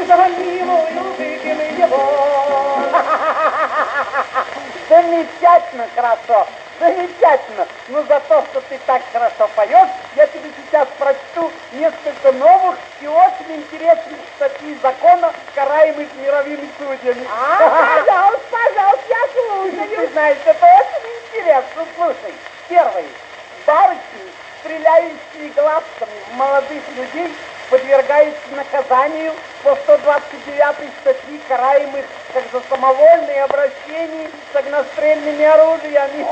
за милую выпили его. Замечательно хорошо, замечательно. Но за то, что ты так хорошо поешь, я тебе сейчас прочту несколько новых и очень интересных статей закона, караемых мировыми судьями. Пожалуйста, пожалуйста, я слушаю. Ты знаешь, это очень интересно. Слушай, первый. Барышни, стреляющие глазками в молодых людей, подвергаются наказанию по 129 статье, караемых как за самовольное обращение с огнестрельными оружиями.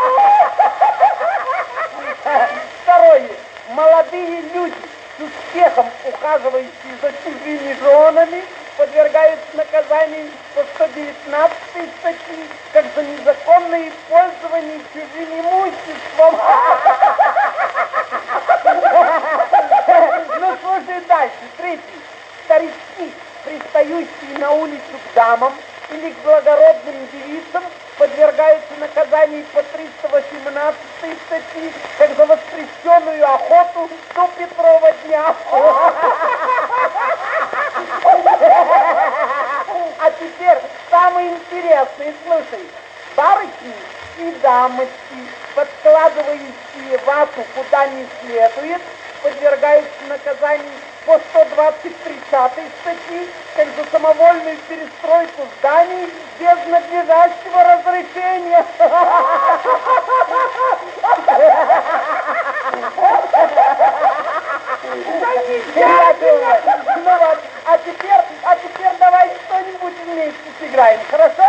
Второе. Молодые люди, с успехом ухаживающие за чужими женами, подвергаются наказанию по 119 статье, как за незаконное пользование чужим имуществом. Ну, слушай дальше. Третий. Старички, пристающие на улицу к дамам или к благородным девицам, подвергаются наказанию по 318 статье, как за воспрещенную охоту до Петрова дня. А теперь самое интересное, слушай. Барышни и дамочки, подкладывающие вату куда не следует, подвергаются наказанию по 123 статьи, как за самовольную перестройку зданий без надлежащего разрешения. Замечательно! Ну вот, а теперь давай что-нибудь вместе сыграем, хорошо?